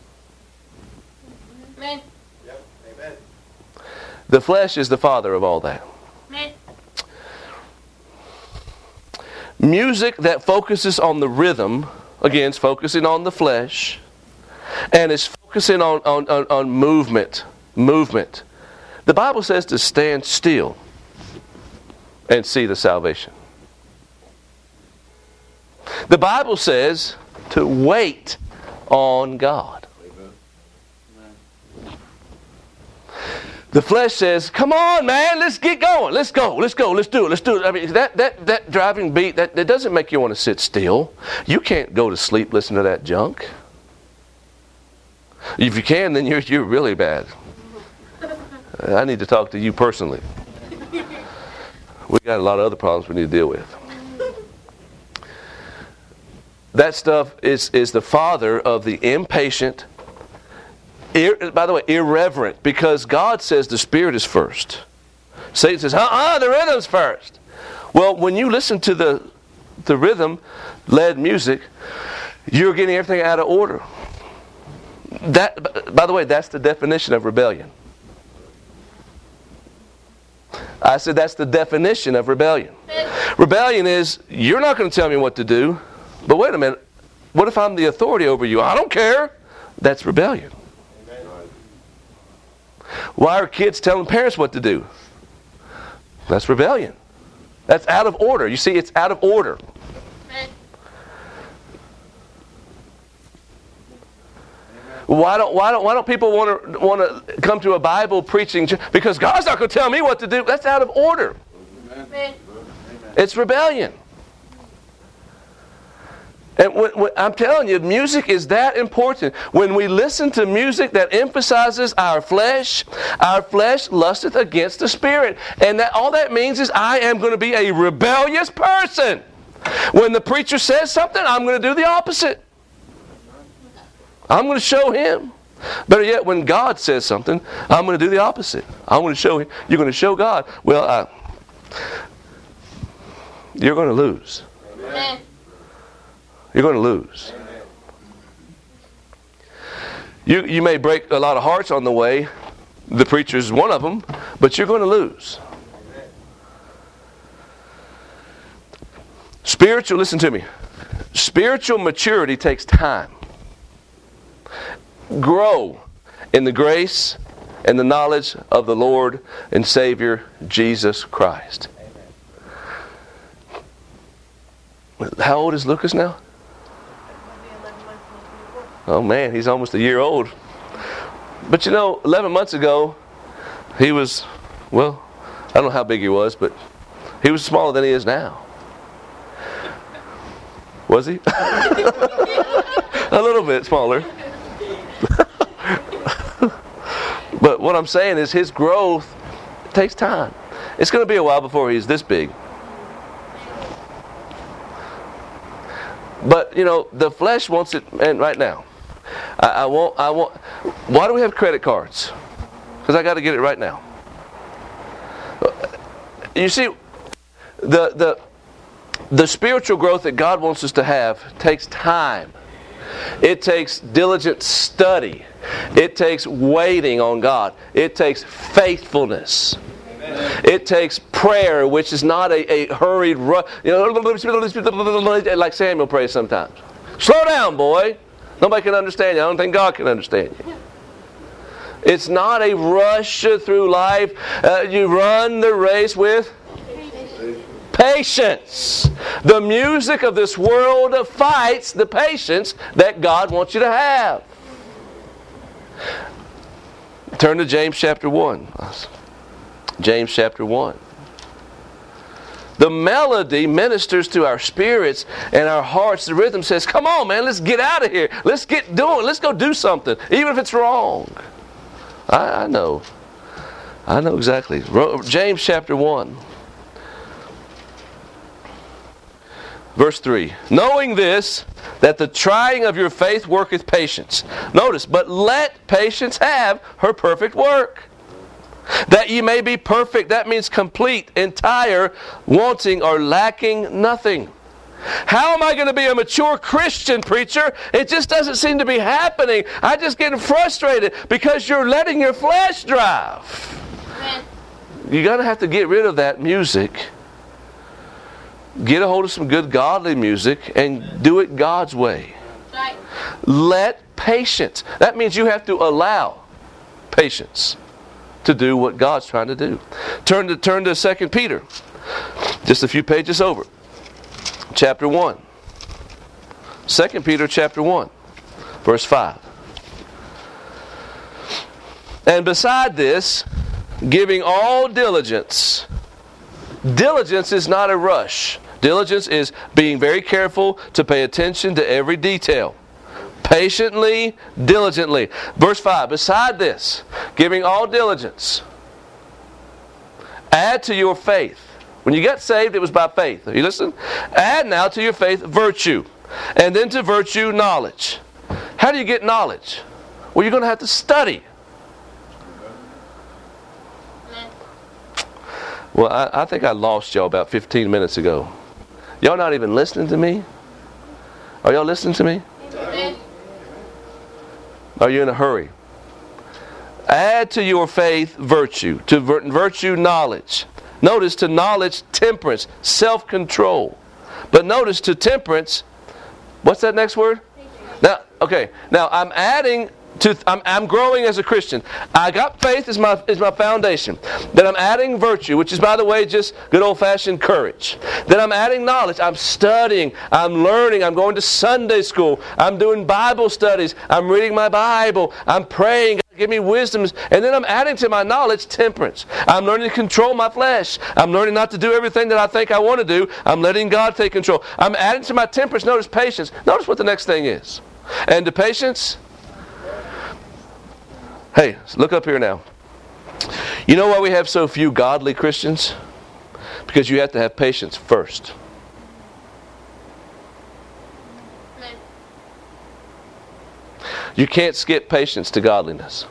Amen. Yep. Amen. The flesh is the father of all that. Amen. Music that focuses on the rhythm, again, is focusing on the flesh, and is focusing on, on, on, on movement. Movement. The Bible says to stand still and see the salvation. The Bible says to wait on God. The flesh says, come on, man, let's get going. Let's go, let's go, let's do it, let's do it. I mean, that, that, that driving beat, that, that doesn't make you want to sit still. You can't go to sleep listening to that junk. If you can, then you're, you're really bad. I need to talk to you personally. We got a lot of other problems we need to deal with. That stuff is, is the father of the impatient. Ir- by the way, irreverent, because God says the Spirit is first. Satan says, uh-uh, the rhythm's first. Well, when you listen to the, the rhythm-led music, you're getting everything out of order. That, by the way, that's the definition of rebellion. I said that's the definition of rebellion. Rebellion is, you're not going to tell me what to do, but wait a minute, what if I'm the authority over you? I don't care. That's rebellion. Why are kids telling parents what to do? That's rebellion. That's out of order. You see, it's out of order. Why don't why don't why don't people want to want to come to a Bible preaching? Because God's not going to tell me what to do. That's out of order. Amen. It's rebellion. And when, when, I'm telling you, music is that important. When we listen to music that emphasizes our flesh, our flesh lusteth against the Spirit. And that all that means is I am going to be a rebellious person. When the preacher says something, I'm going to do the opposite. I'm going to show him. Better yet, when God says something, I'm going to do the opposite. I'm going to show him. You're going to show God. Well, uh, you're going to lose. Amen. You're going to lose. You you may break a lot of hearts on the way. The preacher's one of them, but you're going to lose. Spiritual, listen to me. Spiritual maturity takes time. Grow in the grace and the knowledge of the Lord and Savior Jesus Christ. How old is Lucas now? Oh man, he's almost a year old. But you know, eleven months ago, he was, well, I don't know how big he was, but he was smaller than he is now. Was he? A little bit smaller. But what I'm saying is his growth takes time. It's going to be a while before he's this big. But, you know, the flesh wants it, and right now. I, I want, I want, why do we have credit cards? Because I got to get it right now. You see, the, the, the spiritual growth that God wants us to have takes time. It takes diligent study. It takes waiting on God. It takes faithfulness. Amen. It takes prayer, which is not a, a hurried run. You know, like Samuel prays sometimes. Slow down, boy. Nobody can understand you. I don't think God can understand you. It's not a rush through life. Uh, you run the race with patience. The music of this world fights the patience that God wants you to have. Turn to James chapter one. James chapter one. The melody ministers to our spirits and our hearts. The rhythm says, come on, man, let's get out of here. Let's get doing. Let's go do something, even if it's wrong. I, I know. I know exactly. James chapter one. Verse three. Knowing this, that the trying of your faith worketh patience. Notice, but let patience have her perfect work. That ye may be perfect. That means complete, entire, wanting or lacking nothing. How am I going to be a mature Christian, preacher? It just doesn't seem to be happening. I just get frustrated because you're letting your flesh drive. You're going to have to get rid of that music. Get a hold of some good godly music and do it God's way. Right. Let patience. That means you have to allow patience to do what God's trying to do. Turn to turn to Second Peter. Just a few pages over. Chapter one. Second Peter chapter one. Verse five. And beside this, giving all diligence. Diligence is not a rush. Diligence is being very careful to pay attention to every detail. Patiently, diligently. Verse five, beside this, giving all diligence, add to your faith. When you got saved, it was by faith. You listen? Add now to your faith virtue. And then to virtue, knowledge. How do you get knowledge? Well, you're going to have to study. Well, I, I think I lost y'all about fifteen minutes ago. Y'all not even listening to me? Are y'all listening to me? Are you in a hurry? Add to your faith virtue. To virtue, knowledge. Notice to knowledge, temperance, self-control. But notice to temperance, what's that next word? Now, okay. Now I'm adding to. I'm, I'm growing as a Christian. I got faith as my is my foundation. Then I'm adding virtue, which is, by the way, just good old-fashioned courage. Then I'm adding knowledge. I'm studying. I'm learning. I'm going to Sunday school. I'm doing Bible studies. I'm reading my Bible. I'm praying. Give me wisdom. And then I'm adding to my knowledge temperance. I'm learning to control my flesh. I'm learning not to do everything that I think I want to do. I'm letting God take control. I'm adding to my temperance. Notice patience. Notice what the next thing is. And to patience. Hey, look up here now. You know why we have so few godly Christians? Because you have to have patience first. You can't skip patience to godliness.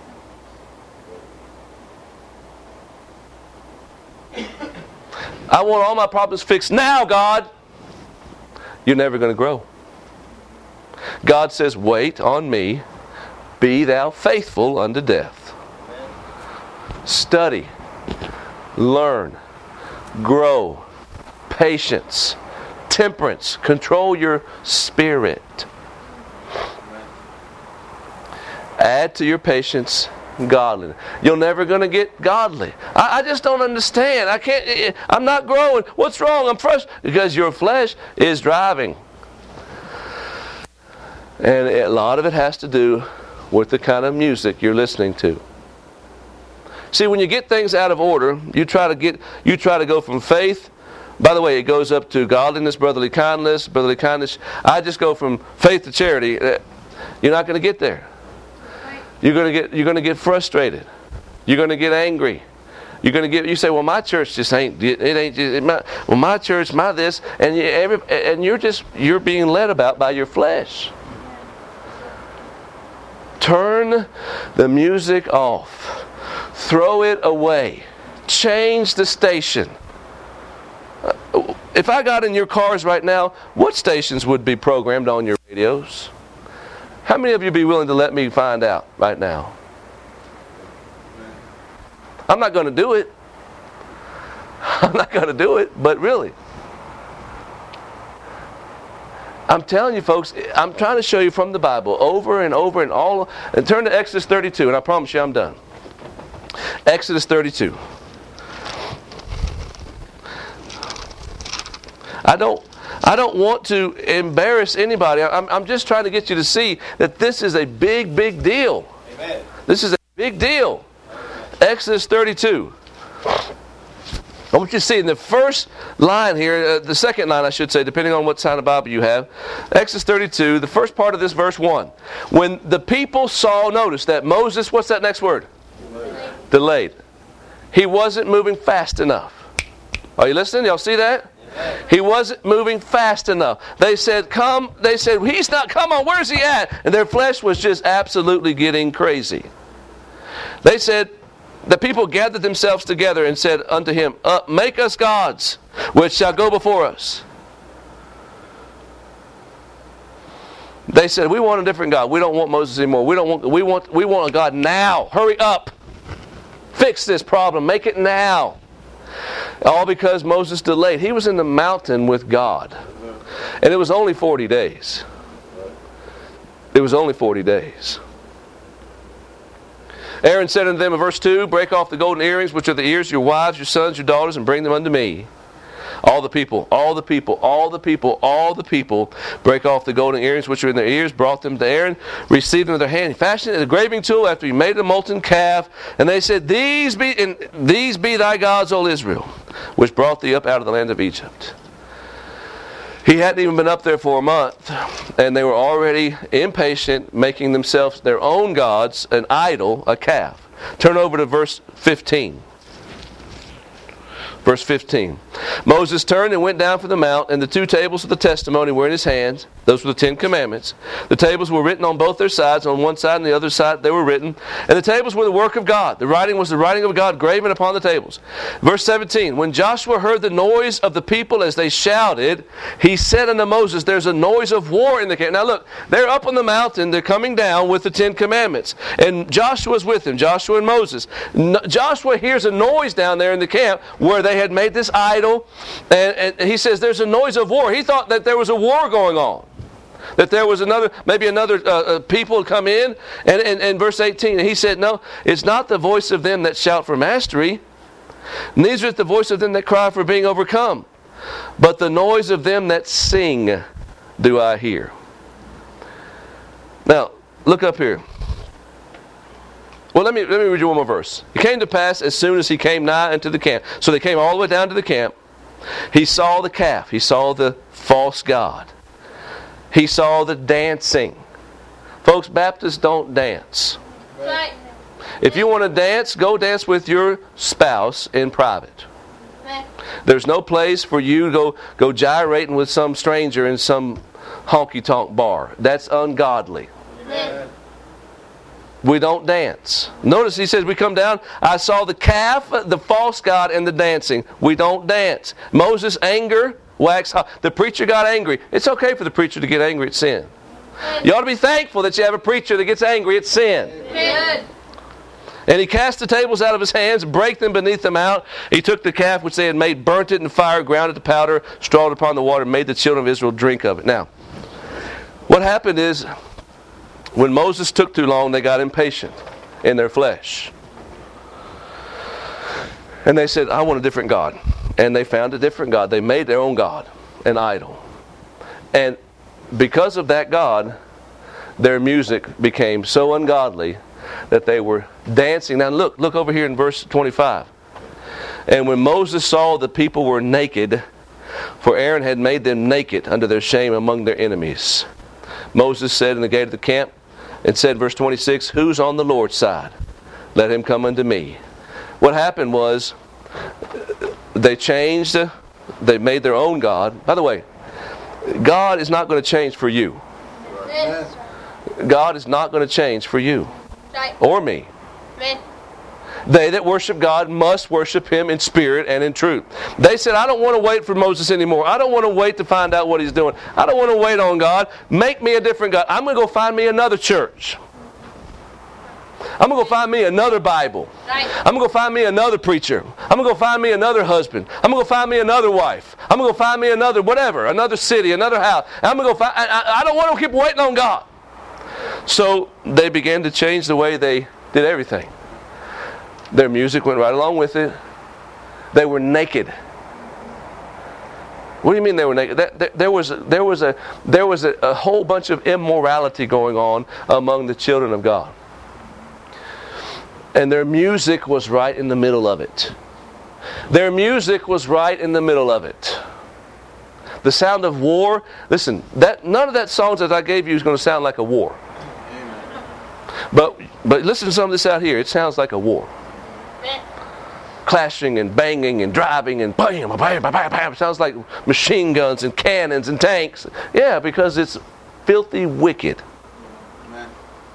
I want all my problems fixed now, God. You're never going to grow. God says, wait on me. Be thou faithful unto death. Study. Learn. Grow. Patience. Temperance. Control your spirit. Add to your patience godliness. You're never going to get godly. I, I just don't understand. I can't. I'm not growing. What's wrong? I'm frustrated because your flesh is driving, and a lot of it has to do with the kind of music you're listening to. See, when you get things out of order, you try to get you try to go from faith. By the way, it goes up to godliness, brotherly kindness, brotherly kindness. I just go from faith to charity. You're not going to get there. You're going to get you're going to get frustrated. You're going to get angry. You're going to get. You say, "Well, my church just ain't. It ain't. It, my, well, my church, my this," and you, every and you're just you're being led about by your flesh. Turn the music off. Throw it away. Change the station. If I got in your cars right now, what stations would be programmed on your radios? How many of you would be willing to let me find out right now? I'm not going to do it. I'm not going to do it, but really. I'm telling you folks, I'm trying to show you from the Bible over and over and all. And turn to Exodus thirty-two, and I promise you I'm done. Exodus thirty-two. I don't I don't want to embarrass anybody. I'm, I'm just trying to get you to see that this is a big, big deal. Amen. This is a big deal. Exodus thirty-two. I want you to see in the first line here, uh, the second line I should say, depending on what kind of Bible you have. Exodus thirty-two, the first part of this, verse one. When the people saw, notice that Moses, what's that next word? Delayed. Delayed. He wasn't moving fast enough. Are you listening? Y'all see that? He wasn't moving fast enough. They said, come, they said, he's not, come on, where's he at? And their flesh was just absolutely getting crazy. They said, the people gathered themselves together and said unto him, uh, make us gods, which shall go before us. They said, we want a different God. We don't want Moses anymore. We don't want, we want, we want a God now. Hurry up. Fix this problem. Make it now. All because Moses delayed. He was in the mountain with God. And it was only forty days. It was only forty days. Aaron said unto them in verse two, break off the golden earrings which are the ears of your wives, your sons, your daughters, and bring them unto me. All the people, all the people, all the people, all the people break off the golden earrings which are in their ears, brought them to Aaron, received them with their hand. He fashioned a graving tool after he made a molten calf. And they said, These be and these be thy gods, O Israel, which brought thee up out of the land of Egypt. He hadn't even been up there for a month, and they were already impatient, making themselves their own gods, an idol, a calf. Turn over to verse fifteen. Verse fifteen. Moses turned and went down from the mount, and the two tables of the testimony were in his hands. Those were the Ten Commandments. The tables were written on both their sides. On one side and the other side they were written. And the tables were the work of God. The writing was the writing of God graven upon the tables. Verse seventeen. When Joshua heard the noise of the people as they shouted, he said unto Moses, there's a noise of war in the camp. Now look, they're up on the mountain. They're coming down with the Ten Commandments. And Joshua's with them. Joshua and Moses. No, Joshua hears a noise down there in the camp where they had made this idol. And, and he says there's a noise of war. He thought that there was a war going on. That there was another, maybe another uh, uh, people come in. And in verse eighteen, he said, no, it's not the voice of them that shout for mastery. Neither is it the voice of them that cry for being overcome. But the noise of them that sing do I hear. Now, look up here. Well, let me let me read you one more verse. It came to pass as soon as he came nigh unto the camp. So they came all the way down to the camp. He saw the calf. He saw the false god. He saw the dancing. Folks, Baptists don't dance. Right. If you want to dance, go dance with your spouse in private. Right. There's no place for you to go, go gyrating with some stranger in some honky-tonk bar. That's ungodly. Amen. We don't dance. Notice he says we come down. I saw the calf, the false god, and the dancing. We don't dance. Moses' anger waxed hot. The preacher got angry. It's okay for the preacher to get angry at sin. You ought to be thankful that you have a preacher that gets angry at sin. Amen. And he cast the tables out of his hands, brake them beneath them out. He took the calf which they had made, burnt it in fire, ground it to powder, strawed it upon the water, and made the children of Israel drink of it. Now, what happened is, when Moses took too long, they got impatient. in their flesh. And they said, I want a different God. And they found a different God. They made their own God, an idol. And because of that God, their music became so ungodly that they were dancing. Now look, look over here in verse twenty-five. And when Moses saw the people were naked, for Aaron had made them naked under their shame among their enemies, Moses said in the gate of the camp, and said, verse twenty-six, who's on the Lord's side? Let him come unto me. What happened was, they changed, they made their own God. By the way, God is not going to change for you. God is not going to change for you or me. They that worship God must worship Him in spirit and in truth. They said, I don't want to wait for Moses anymore. I don't want to wait to find out what he's doing. I don't want to wait on God. Make me a different God. I'm going to go find me another church. I'm going to go find me another Bible. I'm going to go find me another preacher. I'm going to go find me another husband. I'm going to go find me another wife. I'm going to go find me another whatever, another city, another house. I'm going to go find, I, I, I don't want to keep waiting on God. So they began to change the way they did everything. Their music went right along with it. They were naked. What do you mean they were naked? There, there was there was a there was a, a whole bunch of immorality going on among the children of God. And their music was right in the middle of it. Their music was right in the middle of it. The sound of war. Listen, that none of that songs that I gave you is going to sound like a war. But but listen to some of this out here. It sounds like a war. Clashing and banging and driving and bam, bam, bam, bam, bam. It sounds like machine guns and cannons and tanks. Yeah, because it's filthy wicked. Amen.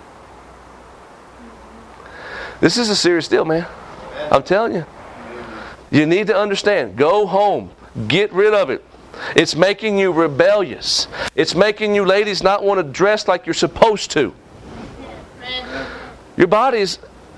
This is a serious deal, man. Amen. I'm telling you. Amen. You need to understand. Go home. Get rid of it. It's making you rebellious. It's making you ladies not want to dress like you're supposed to. Amen. Your body's...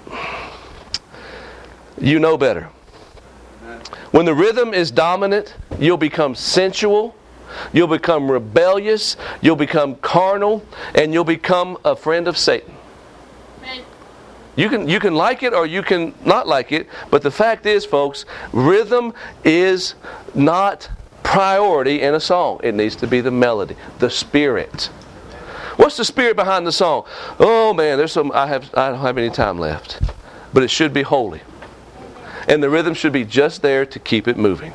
You know better. When the rhythm is dominant, you'll become sensual, you'll become rebellious, you'll become carnal, and you'll become a friend of Satan. You can you can like it or you can not like it, but the fact is, folks, rhythm is not priority in a song. It needs to be the melody, the spirit. What's the spirit behind the song? Oh man, there's some I have I don't have any time left. But it should be holy. And the rhythm should be just there to keep it moving.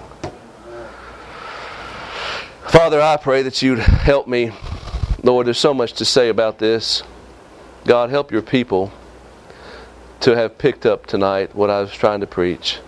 Father, I pray that you'd help me. Lord, there's so much to say about this. God, help your people to have picked up tonight what I was trying to preach.